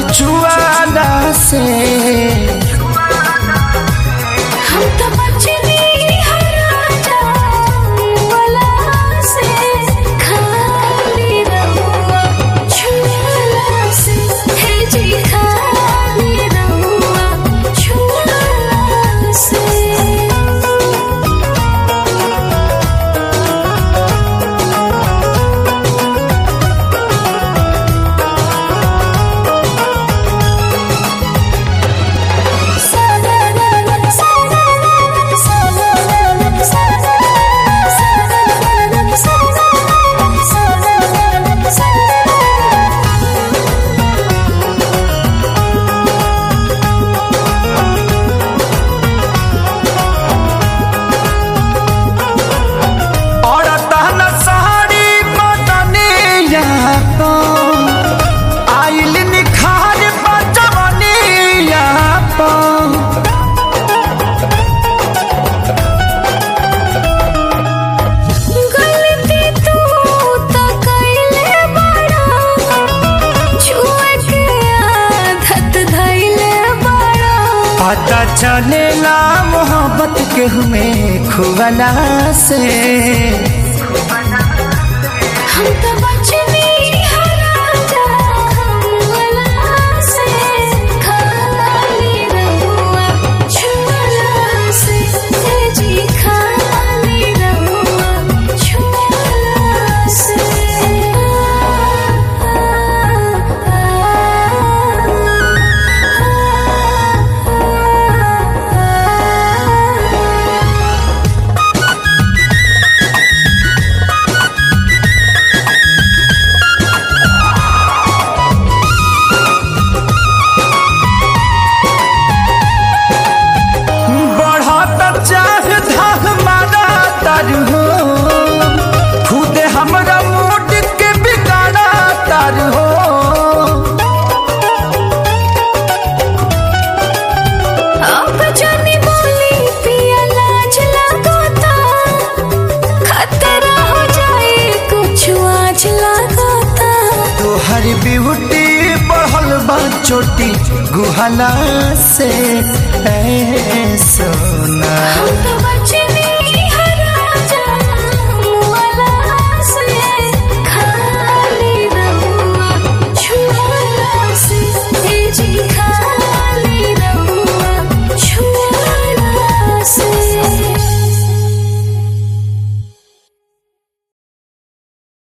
छुआला से हम तो बचनी हराजा वाला से खाली रहुआ छुआला से है जी खाली रहुआ छुआला से। पता चलेला मोहब्बत के हमें खुआला से हम तो बचनी हराजा वाला से खाली रहुआ छुआला से है जी खाली रहुआ छुआला से। हर ब्यूटी बढ़ल बा चोटी गुहला से सोना।